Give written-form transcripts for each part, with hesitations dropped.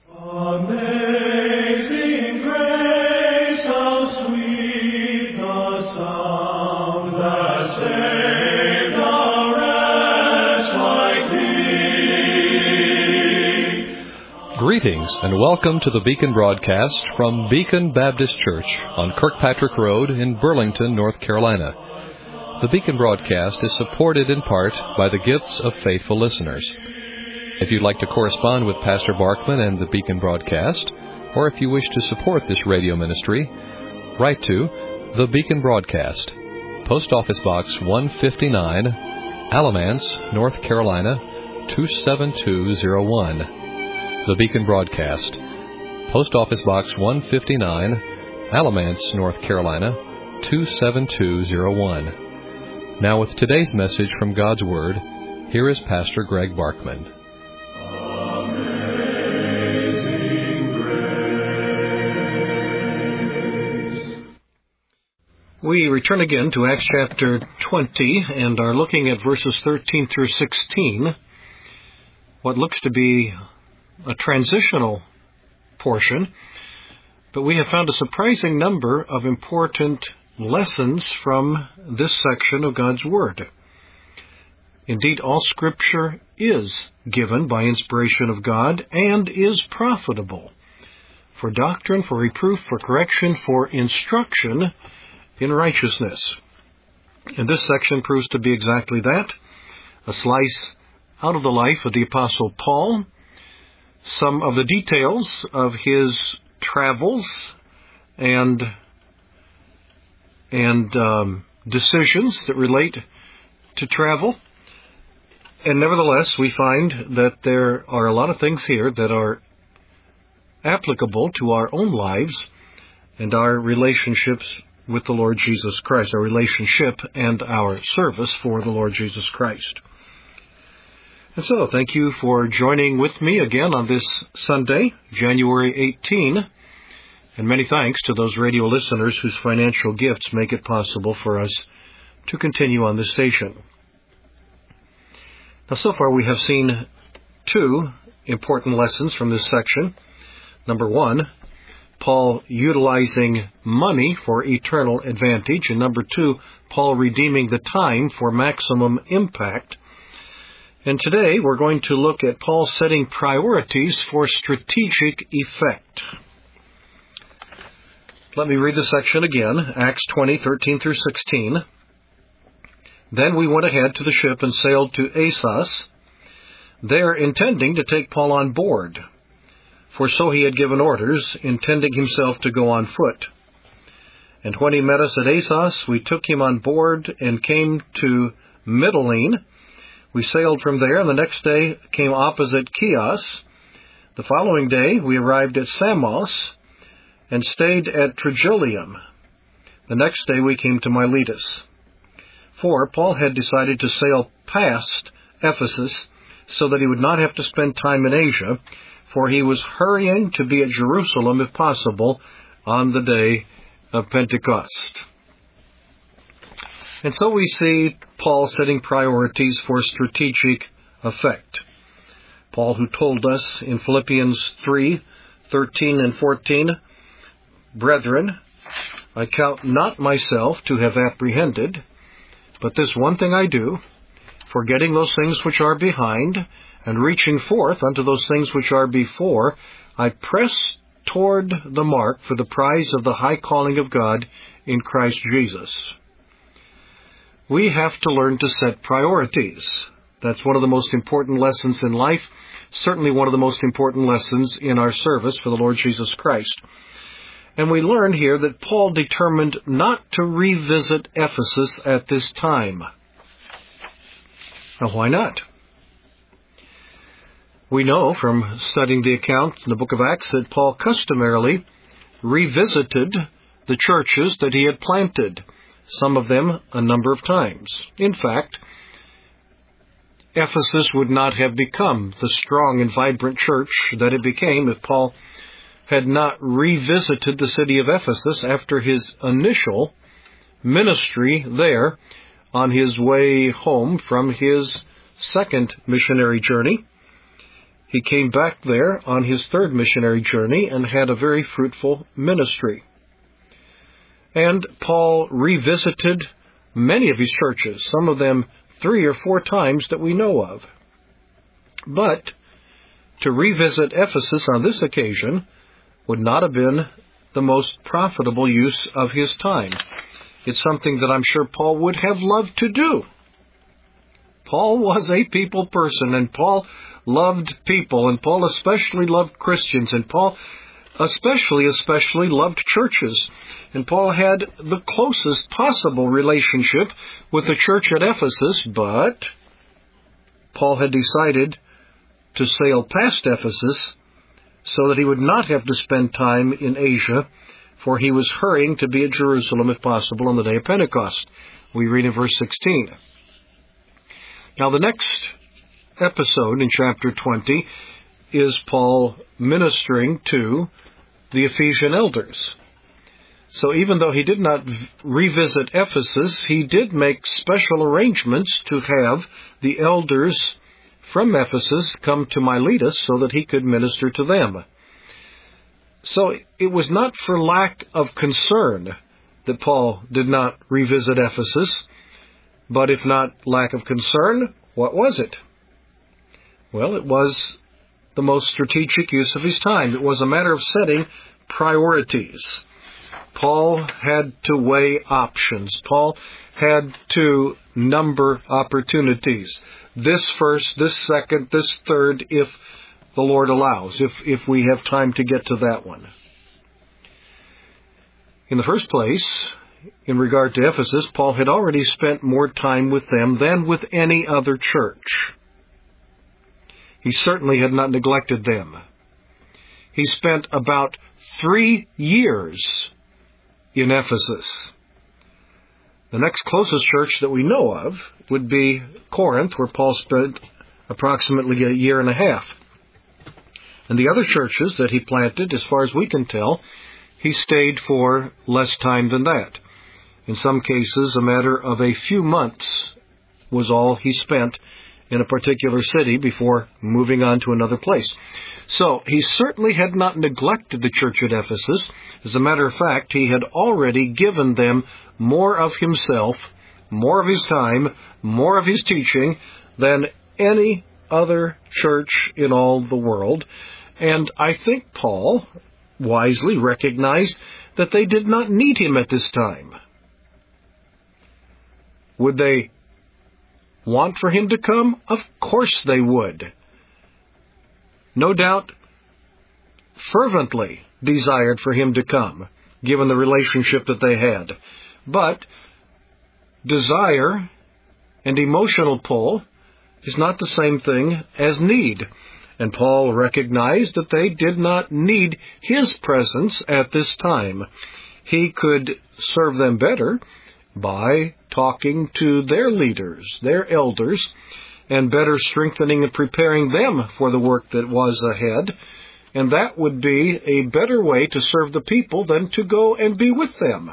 Amazing grace, how sweet the sound that saved a wretch like me. Greetings and welcome to the Beacon broadcast from Beacon Baptist Church on Kirkpatrick Road in Burlington, North Carolina. The Beacon broadcast is supported in part by the gifts of faithful listeners. If you'd like to correspond with Pastor Barkman and the Beacon broadcast, or if you wish to support this radio ministry, write to The Beacon Broadcast, Post Office Box 159, Alamance, North Carolina, 27201. The Beacon Broadcast, Post Office Box 159, Alamance, North Carolina, 27201. Now with today's message from God's Word, here is Pastor Greg Barkman. We return again to Acts chapter 20 and are looking at verses 13 through 16, what looks to be a transitional portion, but we have found a surprising number of important lessons from this section of God's Word. Indeed, all Scripture is given by inspiration of God and is profitable for doctrine, for reproof, for correction, for instruction in righteousness. And this section proves to be exactly that, a slice out of the life of the Apostle Paul, some of the details of his travels and decisions that relate to travel. And nevertheless, we find that there are a lot of things here that are applicable to our own lives and our relationships with the Lord Jesus Christ, our relationship and our service for the Lord Jesus Christ. And so, thank you for joining with me again on this Sunday, January 18, and many thanks to those radio listeners whose financial gifts make it possible for us to continue on this station. Now, so far we have seen two important lessons from this section. Number one, Paul utilizing money for eternal advantage, and number two, Paul redeeming the time for maximum impact. And today we're going to look at Paul setting priorities for strategic effect. Let me read the section again, Acts 20, 13 through 16. Then we went ahead to the ship and sailed to Assos, there intending to take Paul on board, for so he had given orders, intending himself to go on foot. And when he met us at Assos, we took him on board and came to Mytilene. We sailed from there, and the next day came opposite Chios. The following day we arrived at Samos and stayed at Trogyllium. The next day we came to Miletus. For Paul had decided to sail past Ephesus so that he would not have to spend time in Asia, for he was hurrying to be at Jerusalem, if possible, on the day of Pentecost. And so we see Paul setting priorities for strategic effect. Paul, who told us in Philippians 3, 13 and 14, "Brethren, I count not myself to have apprehended, but this one thing I do, forgetting those things which are behind, and reaching forth unto those things which are before, I press toward the mark for the prize of the high calling of God in Christ Jesus." We have to learn to set priorities. That's one of the most important lessons in life, certainly one of the most important lessons in our service for the Lord Jesus Christ. And we learn here that Paul determined not to revisit Ephesus at this time. Now, why not? We know from studying the account in the book of Acts that Paul customarily revisited the churches that he had planted, some of them a number of times. In fact, Ephesus would not have become the strong and vibrant church that it became if Paul had not revisited the city of Ephesus after his initial ministry there on his way home from his second missionary journey. He came back there on his third missionary journey and had a very fruitful ministry. And Paul revisited many of his churches, some of them 3 or 4 times that we know of. But to revisit Ephesus on this occasion would not have been the most profitable use of his time. It's something that I'm sure Paul would have loved to do. Paul was a people person, and Paul loved people, and Paul especially loved Christians, and Paul especially loved churches. And Paul had the closest possible relationship with the church at Ephesus, but Paul had decided to sail past Ephesus so that he would not have to spend time in Asia, for he was hurrying to be at Jerusalem, if possible, on the day of Pentecost. We read in verse 16. Now, the next episode in chapter 20 is Paul ministering to the Ephesian elders. So even though he did not revisit Ephesus, he did make special arrangements to have the elders from Ephesus come to Miletus so that he could minister to them. So it was not for lack of concern that Paul did not revisit Ephesus, but if not lack of concern, what was it? Well, it was the most strategic use of his time. It was a matter of setting priorities. Paul had to weigh options. Paul had to number opportunities. This first, this second, this third, if the Lord allows, if we have time to get to that one. In the first place, in regard to Ephesus, Paul had already spent more time with them than with any other church. He certainly had not neglected them. He spent about 3 years in Ephesus. The next closest church that we know of would be Corinth, where Paul spent approximately 1.5 years. And the other churches that he planted, as far as we can tell, he stayed for less time than that. In some cases, a matter of a few months was all he spent in a particular city before moving on to another place. So he certainly had not neglected the church at Ephesus. As a matter of fact, he had already given them more of himself, more of his time, more of his teaching than any other church in all the world. And I think Paul wisely recognized that they did not need him at this time. Would they want for him to come? Of course they would. No doubt, fervently desired for him to come, given the relationship that they had. But desire and emotional pull is not the same thing as need. And Paul recognized that they did not need his presence at this time. He could serve them better by talking to their leaders, their elders, and better strengthening and preparing them for the work that was ahead. And that would be a better way to serve the people than to go and be with them.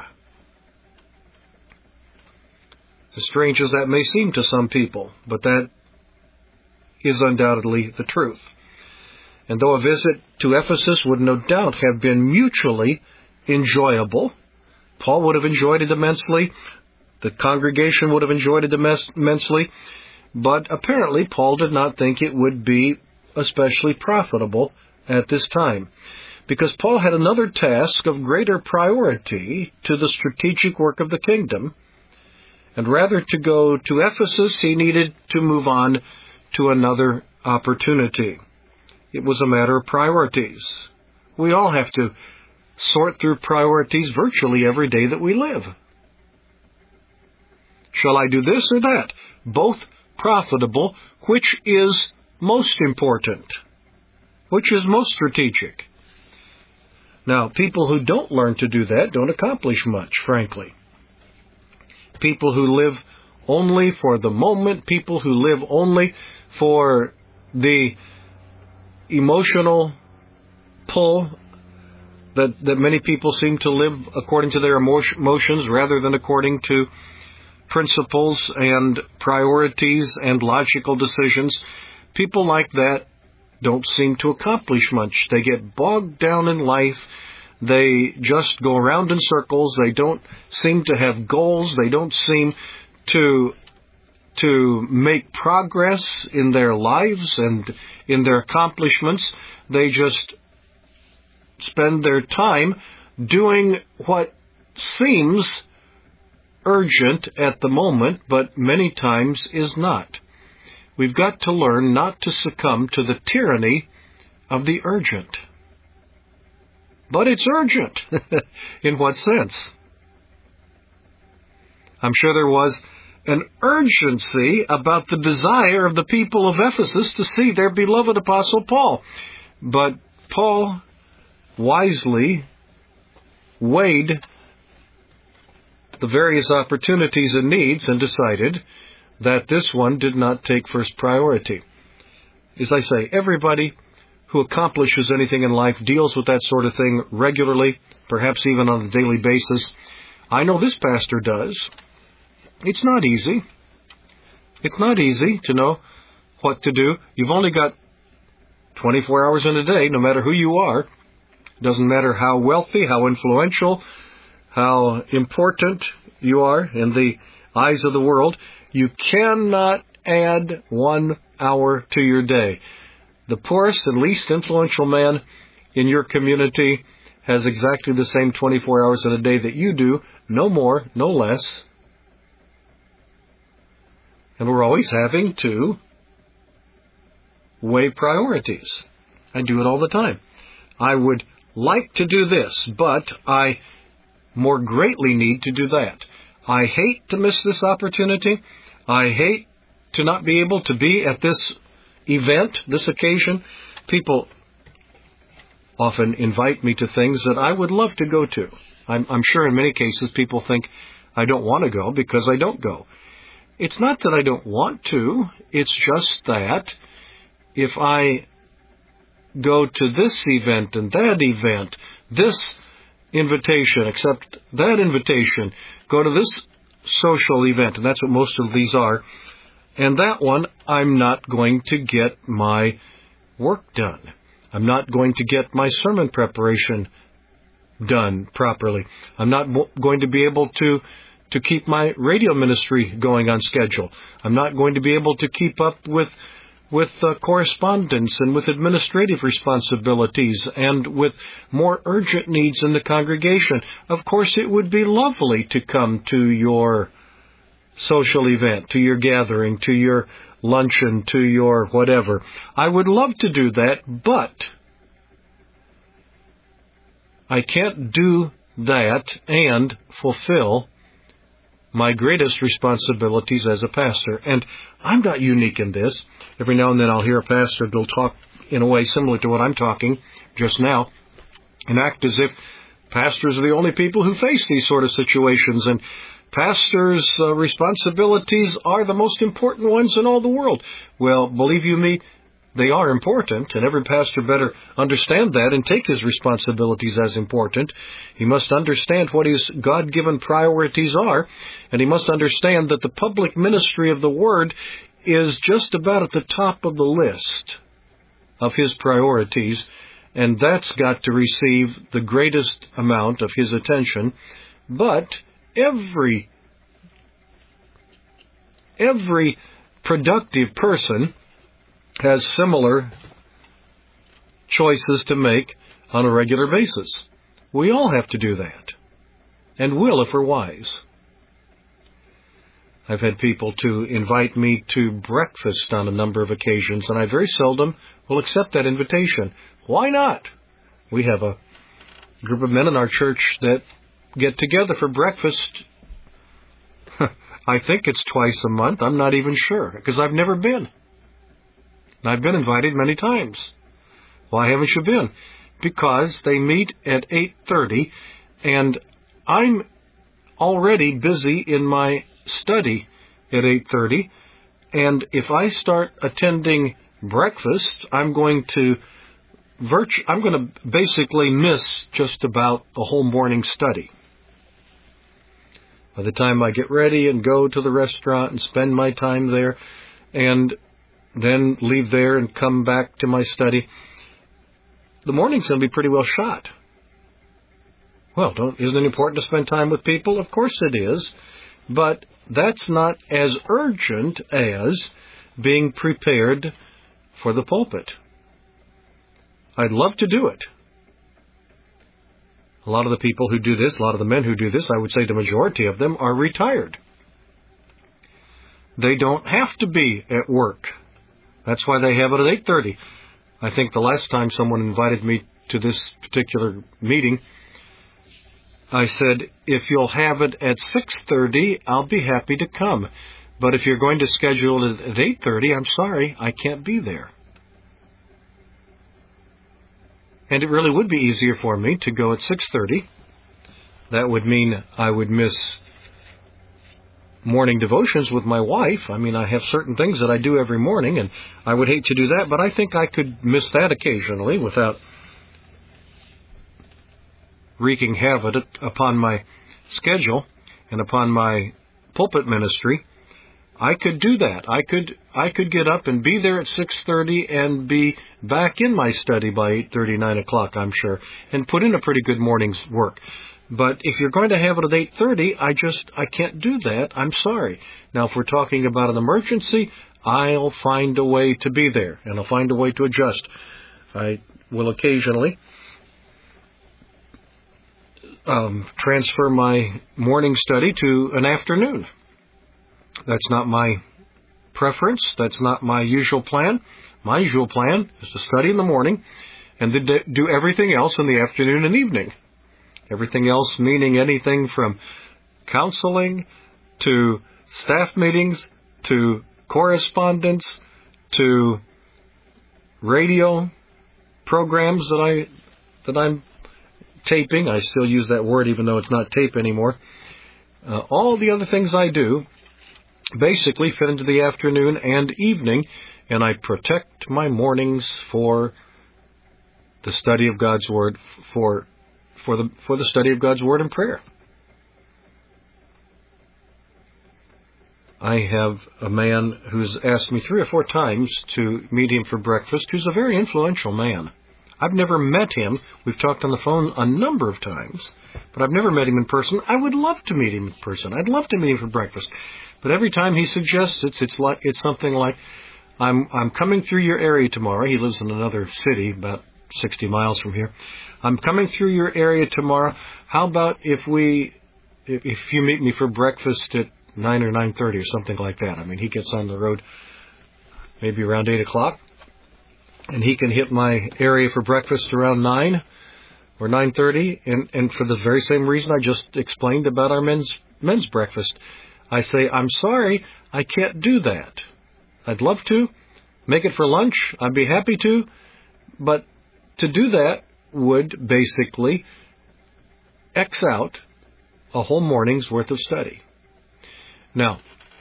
As strange as that may seem to some people, but that is undoubtedly the truth. And though a visit to Ephesus would no doubt have been mutually enjoyable, Paul would have enjoyed it immensely, the congregation would have enjoyed it immensely, but apparently Paul did not think it would be especially profitable at this time, because Paul had another task of greater priority to the strategic work of the kingdom, and rather to go to Ephesus, he needed to move on to another opportunity. It was a matter of priorities. We all have to sort through priorities virtually every day that we live. Shall I do this or that? Both profitable. Which is most important? Which is most strategic? Now, people who don't learn to do that don't accomplish much, frankly. People who live only for the moment, people who live only for the emotional pull that many people seem to live according to their emotions rather than according to principles and priorities and logical decisions. People like that don't seem to accomplish much. They get bogged down in life. They just go around in circles. They don't seem to have goals. They don't seem to make progress in their lives and in their accomplishments. They just spend their time doing what seems urgent at the moment, but many times is not. We've got to learn not to succumb to the tyranny of the urgent. But it's urgent. In what sense? I'm sure there was an urgency about the desire of the people of Ephesus to see their beloved Apostle Paul. But Paul wisely weighed the various opportunities and needs and decided that this one did not take first priority. As I say, everybody who accomplishes anything in life deals with that sort of thing regularly, perhaps even on a daily basis. I know this pastor does. It's not easy. It's not easy to know what to do. You've only got 24 hours in a day, no matter who you are. It doesn't matter how wealthy, how influential, how important you are in the eyes of the world. You cannot add 1 hour to your day. The poorest and least influential man in your community has exactly the same 24 hours in a day that you do, no more, no less. And we're always having to weigh priorities. I do it all the time. I would like to do this, but I more greatly need to do that. I hate to miss this opportunity. I hate to not be able to be at this event, this occasion. People often invite me to things that I would love to go to. I'm sure in many cases people think I don't want to go because I don't go. It's not that I don't want to. It's just that if I go to this event and that event, this invitation, accept that invitation, go to this social event, and that's what most of these are, and that one, I'm not going to get my work done. I'm not going to get my sermon preparation done properly. I'm not going to be able to keep my radio ministry going on schedule. I'm not going to be able to keep up with correspondence and with administrative responsibilities and with more urgent needs in the congregation. Of course, it would be lovely to come to your social event, to your gathering, to your luncheon, to your whatever. I would love to do that, but I can't do that and fulfill my greatest responsibilities as a pastor. And I'm not unique in this. Every now and then I'll hear a pastor that'll talk in a way similar to what I'm talking just now and act as if pastors are the only people who face these sort of situations, and pastors' responsibilities are the most important ones in all the world. Well, believe you me, they are important, and every pastor better understand that and take his responsibilities as important. He must understand what his God-given priorities are, and he must understand that the public ministry of the Word is just about at the top of the list of his priorities, and that's got to receive the greatest amount of his attention. But every productive person has similar choices to make on a regular basis. We all have to do that, and will if we're wise. I've had people to invite me to breakfast on a number of occasions, and I very seldom will accept that invitation. Why not? We have a group of men in our church that get together for breakfast. I think it's twice a month. I'm not even sure, because I've never been. I've been invited many times. Why haven't you been? Because they meet at 8:30, and I'm already busy in my study at 8:30, and if I start attending breakfast, I'm going to basically miss just about the whole morning study. By the time I get ready and go to the restaurant and spend my time there, and then leave there and come back to my study, the morning's going to be pretty well shot. Well, isn't it important to spend time with people? Of course it is. But that's not as urgent as being prepared for the pulpit. I'd love to do it. A lot of the people who do this, a lot of the men who do this, I would say the majority of them are retired. They don't have to be at work. That's why they have it at 8:30. I think the last time someone invited me to this particular meeting, I said, if you'll have it at 6:30, I'll be happy to come. But if you're going to schedule it at 8:30, I'm sorry, I can't be there. And it really would be easier for me to go at 6:30. That would mean I would miss morning devotions with my wife. I mean, I have certain things that I do every morning, and I would hate to do that, but I think I could miss that occasionally without wreaking havoc upon my schedule and upon my pulpit ministry. I could do that. I could get up and be there at 6:30 and be back in my study by 8:30, 9 o'clock, I'm sure, and put in a pretty good morning's work. But if you're going to have it at 8:30, I can't do that. I'm sorry. Now, if we're talking about an emergency, I'll find a way to be there, and I'll find a way to adjust. I will occasionally transfer my morning study to an afternoon. That's not my preference. That's not my usual plan. My usual plan is to study in the morning and then do everything else in the afternoon and evening. Everything else meaning anything from counseling to staff meetings to correspondence to radio programs that I'm taping. I still use that word even though it's not tape anymore. All the other things I do basically fit into the afternoon and evening, and I protect my mornings for the study of God's Word, for the study of God's Word and prayer. I have a man who's asked me 3 or 4 times to meet him for breakfast, who's a very influential man. I've never met him. We've talked on the phone a number of times, but I've never met him in person. I would love to meet him in person. I'd love to meet him for breakfast. But every time he suggests it's something like, I'm coming through your area tomorrow. He lives in another city about 60 miles from here. I'm coming through your area tomorrow. How about if you meet me for breakfast at 9 or 9:30 or something like that? I mean, he gets on the road maybe around 8 o'clock, and he can hit my area for breakfast around 9 or 9:30, and for the very same reason I just explained about our men's breakfast. I say, I'm sorry, I can't do that. I'd love to make it for lunch. I'd be happy to, but to do that would basically X out a whole morning's worth of study. Now,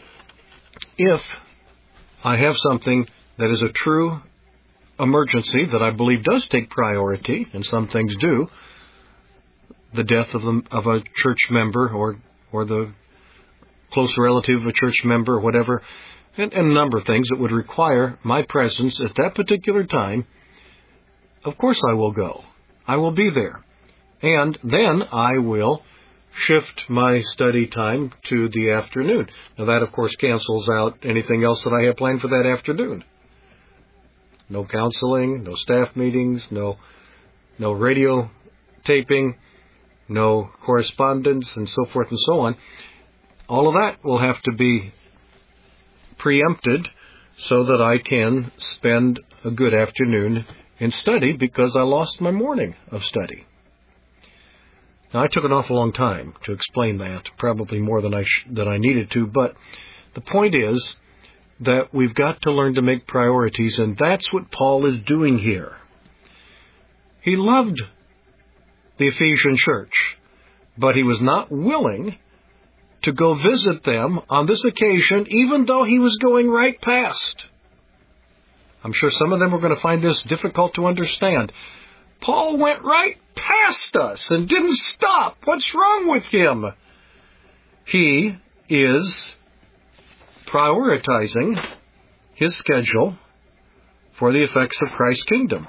if I have something that is a true emergency that I believe does take priority, and some things do, the death of a church member or the close relative of a church member or whatever, and a number of things that would require my presence at that particular time, of course I will go. I will be there. And then I will shift my study time to the afternoon. Now that, of course, cancels out anything else that I have planned for that afternoon. No counseling, no staff meetings, no radio taping, no correspondence, and so forth and so on. All of that will have to be preempted so that I can spend a good afternoon in study because I lost my morning of study. Now, I took an awful long time to explain that, probably more than I needed to, but the point is that we've got to learn to make priorities, and that's what Paul is doing here. He loved the Ephesian church, but he was not willing to go visit them on this occasion, even though he was going right past. I'm sure some of them were going to find this difficult to understand. Paul went right past us and didn't stop. What's wrong with him? He is prioritizing his schedule for the effects of Christ's kingdom.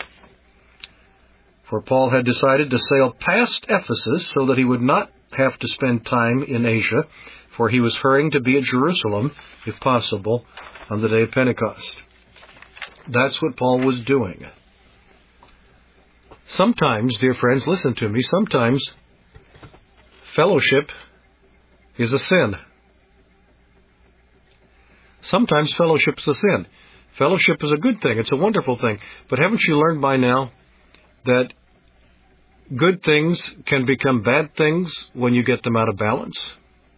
For Paul had decided to sail past Ephesus so that he would not have to spend time in Asia, for he was hurrying to be at Jerusalem, if possible, on the day of Pentecost. That's what Paul was doing. Sometimes, dear friends, listen to me, sometimes fellowship is a sin. Sometimes fellowship is a sin. Fellowship is a good thing. It's a wonderful thing. But haven't you learned by now that good things can become bad things when you get them out of balance?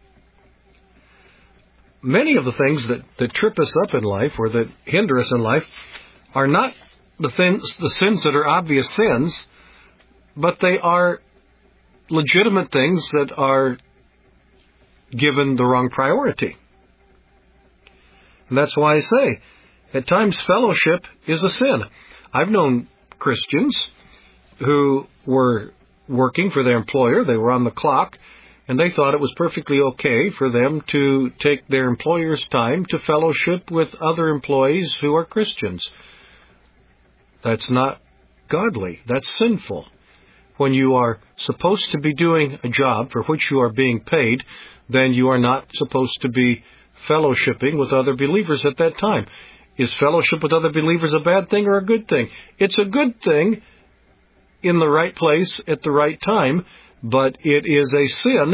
Many of the things that trip us up in life or that hinder us in life are not the sins that are obvious sins, but they are legitimate things that are given the wrong priority. And that's why I say, at times fellowship is a sin. I've known Christians who were working for their employer, they were on the clock, and they thought it was perfectly okay for them to take their employer's time to fellowship with other employees who are Christians. That's not godly. That's sinful. When you are supposed to be doing a job for which you are being paid, then you are not supposed to be fellowshipping with other believers at that time. Is fellowship with other believers a bad thing or a good thing? It's a good thing in the right place at the right time, but it is a sin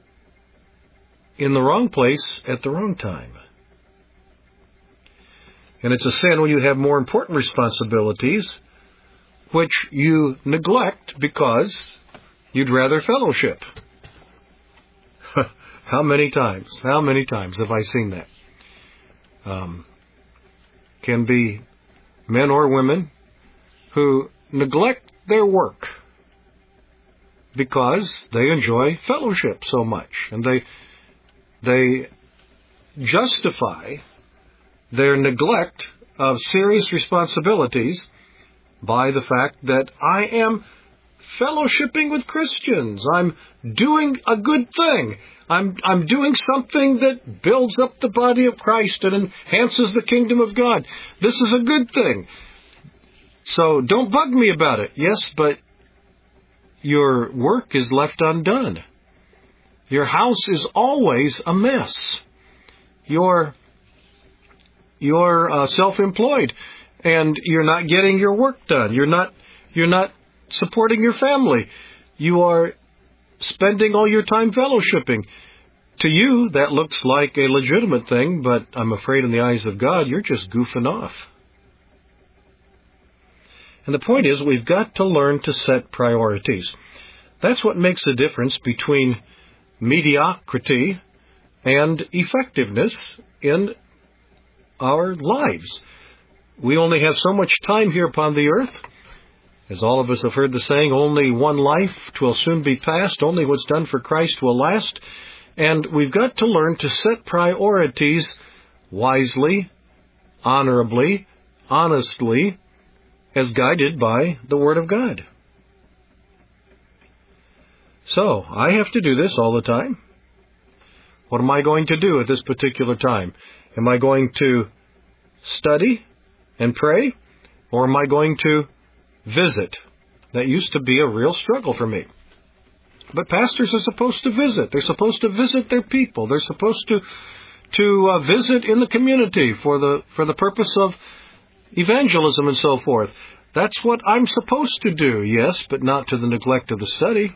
in the wrong place at the wrong time. And it's a sin when you have more important responsibilities, which you neglect because you'd rather fellowship. How many times have I seen that? Can be men or women who neglect their work because they enjoy fellowship so much, and they justify their neglect of serious responsibilities by the fact that I am fellowshipping with Christians. I'm doing a good thing. I'm doing something that builds up the body of Christ and enhances the kingdom of God. This is a good thing. So don't bug me about it. Yes, but your work is left undone. Your house is always a mess. You're self-employed, and you're not getting your work done. You're not supporting your family. You are spending all your time fellowshipping. To you, that looks like a legitimate thing, but I'm afraid in the eyes of God, you're just goofing off. And the point is, we've got to learn to set priorities. That's what makes the difference between mediocrity and effectiveness in our lives. We only have so much time here upon the earth. As all of us have heard the saying, only one life, 'twill soon be past. Only what's done for Christ will last. And we've got to learn to set priorities wisely, honorably, honestly, as guided by the Word of God. So, I have to do this all the time. What am I going to do at this particular time? Am I going to study and pray, or am I going to visit? That used to be a real struggle for me. But pastors are supposed to visit. They're supposed to visit their people. They're supposed to visit in the community for the purpose of evangelism and so forth. That's what I'm supposed to do, yes, but not to the neglect of the study.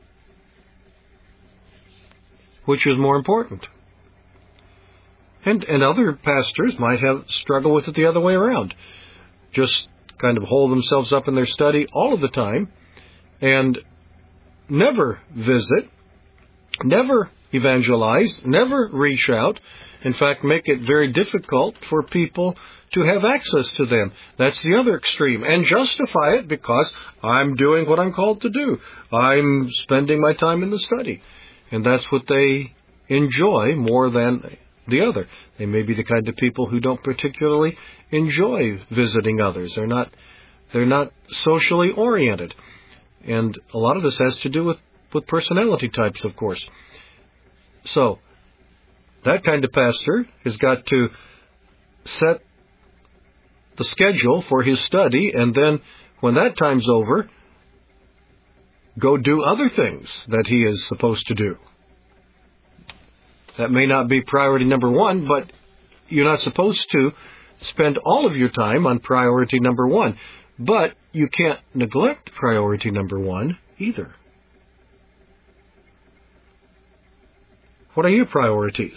Which is more important? And other pastors might have struggled with it the other way around. Just kind of hold themselves up in their study all of the time and never visit, never evangelize, never reach out. In fact, make it very difficult for people to have access to them. That's the other extreme. And justify it because I'm doing what I'm called to do. I'm spending my time in the study. And that's what they enjoy more than the other. They may be the kind of people who don't particularly enjoy visiting others. They're not socially oriented. And a lot of this has to do with personality types, of course. So, that kind of pastor has got to set the schedule for his study, and then when that time's over, go do other things that he is supposed to do. That may not be priority number one, but you're not supposed to spend all of your time on priority number one. But you can't neglect priority number one either. What are your priorities?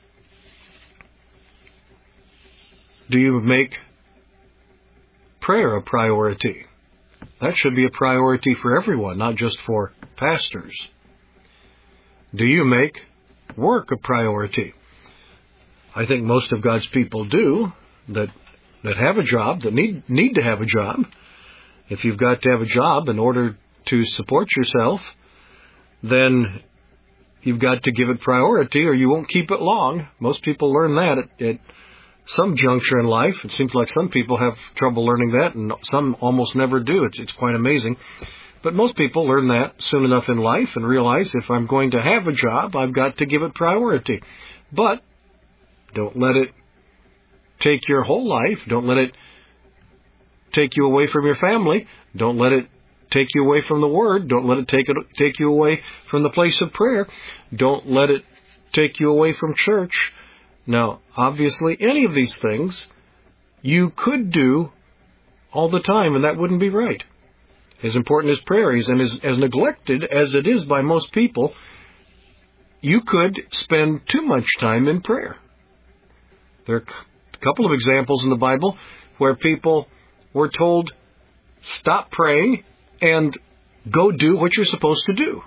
Do you make prayer a priority? That should be a priority for everyone, not just for pastors. Do you make work a priority? I think most of God's people do, that have a job, that need to have a job. If you've got to have a job in order to support yourself, then you've got to give it priority or you won't keep it long. Most people learn that at some juncture in life. It seems like some people have trouble learning that, and some almost never do. It's quite amazing. But most people learn that soon enough in life and realize if I'm going to have a job, I've got to give it priority. But don't let it take your whole life. Don't let it take you away from your family. Don't let it take you away from the Word. Don't let it take you away from the place of prayer. Don't let it take you away from church. Now, obviously, any of these things you could do all the time, and that wouldn't be right. As important as prayer is, and as neglected as it is by most people, you could spend too much time in prayer. There are a couple of examples in the Bible where people were told, stop praying and go do what you're supposed to do.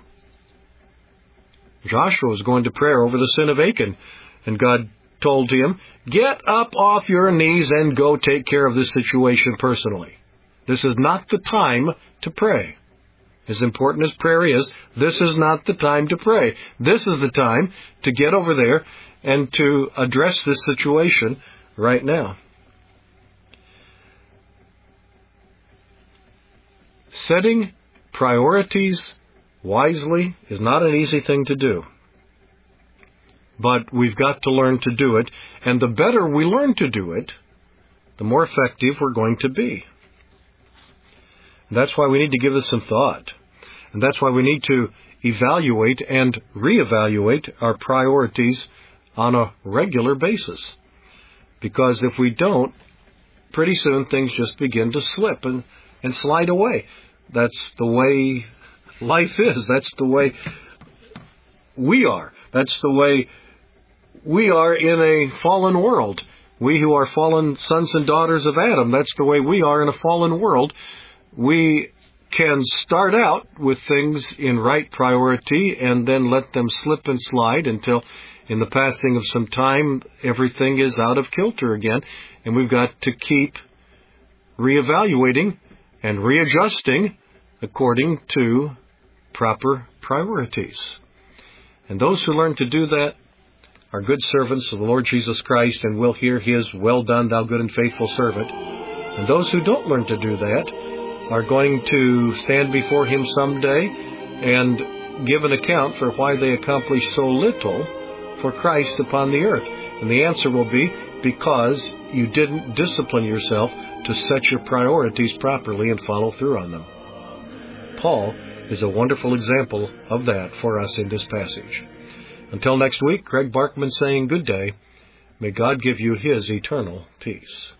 Joshua was going to prayer over the sin of Achan, and God told him, get up off your knees and go take care of this situation personally. This is not the time to pray. As important as prayer is, this is not the time to pray. This is the time to get over there and to address this situation right now. Setting priorities wisely is not an easy thing to do. But we've got to learn to do it, and the better we learn to do it, the more effective we're going to be. That's why we need to give this some thought. And that's why we need to evaluate and reevaluate our priorities on a regular basis. Because if we don't, pretty soon things just begin to slip and slide away. That's the way life is. That's the way we are. That's the way we are in a fallen world. We who are fallen sons and daughters of Adam, that's the way we are in a fallen world. We can start out with things in right priority and then let them slip and slide until in the passing of some time, everything is out of kilter again. And we've got to keep reevaluating and readjusting according to proper priorities. And those who learn to do that are good servants of the Lord Jesus Christ and will hear His, well done, thou good and faithful servant. And those who don't learn to do that are going to stand before Him someday and give an account for why they accomplished so little for Christ upon the earth. And the answer will be because you didn't discipline yourself to set your priorities properly and follow through on them. Paul is a wonderful example of that for us in this passage. Until next week, Craig Barkman saying good day. May God give you His eternal peace.